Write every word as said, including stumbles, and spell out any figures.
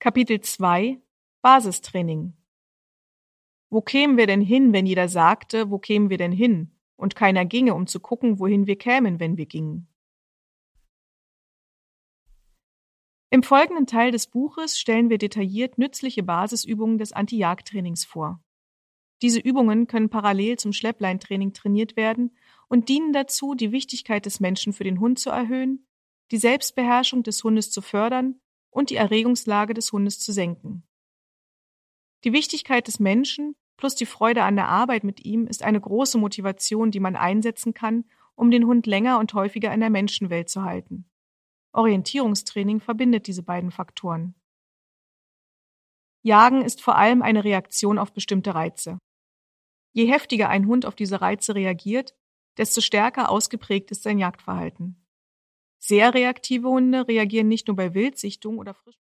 Kapitel zwei Basistraining. Wo kämen wir denn hin, wenn jeder sagte, wo kämen wir denn hin, und keiner ginge, um zu gucken, wohin wir kämen, wenn wir gingen? Im folgenden Teil des Buches stellen wir detailliert nützliche Basisübungen des Anti-Jagd-Trainings vor. Diese Übungen können parallel zum Schleppleintraining trainiert werden und dienen dazu, die Wichtigkeit des Menschen für den Hund zu erhöhen, die Selbstbeherrschung des Hundes zu fördern und die Erregungslage des Hundes zu senken. Die Wichtigkeit des Menschen plus die Freude an der Arbeit mit ihm ist eine große Motivation, die man einsetzen kann, um den Hund länger und häufiger in der Menschenwelt zu halten. Orientierungstraining verbindet diese beiden Faktoren. Jagen ist vor allem eine Reaktion auf bestimmte Reize. Je heftiger ein Hund auf diese Reize reagiert, desto stärker ausgeprägt ist sein Jagdverhalten. Sehr reaktive Hunde reagieren nicht nur bei Wildsichtung oder Frisch